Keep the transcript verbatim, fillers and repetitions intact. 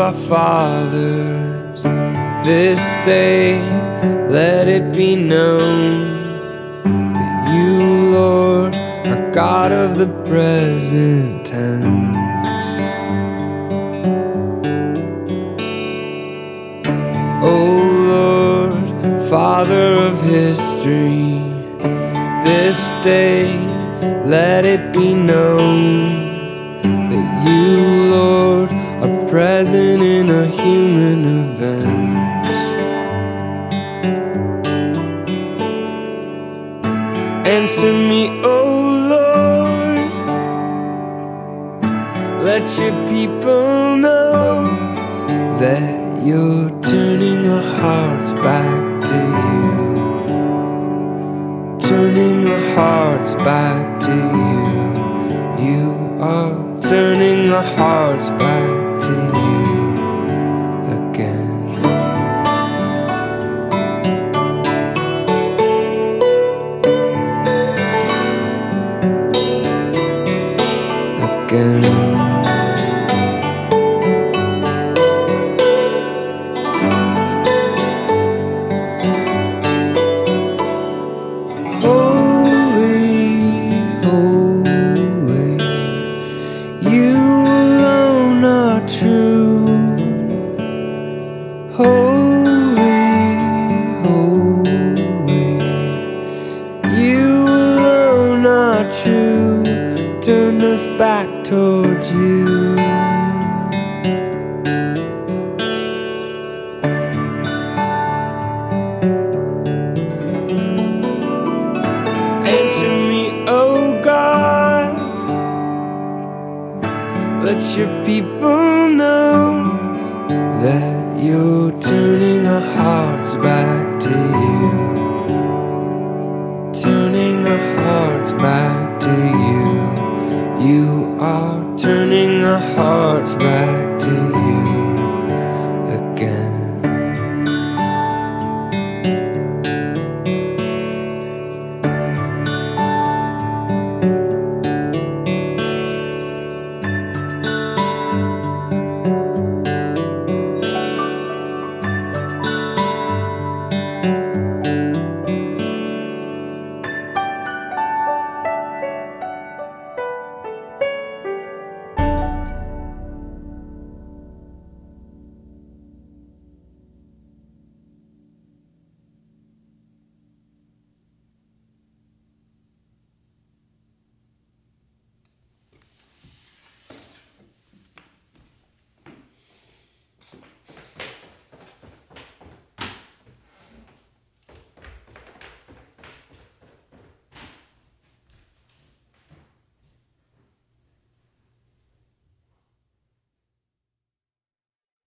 our fathers. This day let it be known that you, Lord, are God of the present tense. O Lord, Father of history, this day let it be known that you, Lord, are present in a human event. Answer me, O Lord, let your people know that you're turning our hearts back to you, turning our hearts back to you. You are turning our hearts back to you again. Again. True, holy, holy, you alone are true. Turn us back towards you. Answer me, oh God, let your people know that you're turning our hearts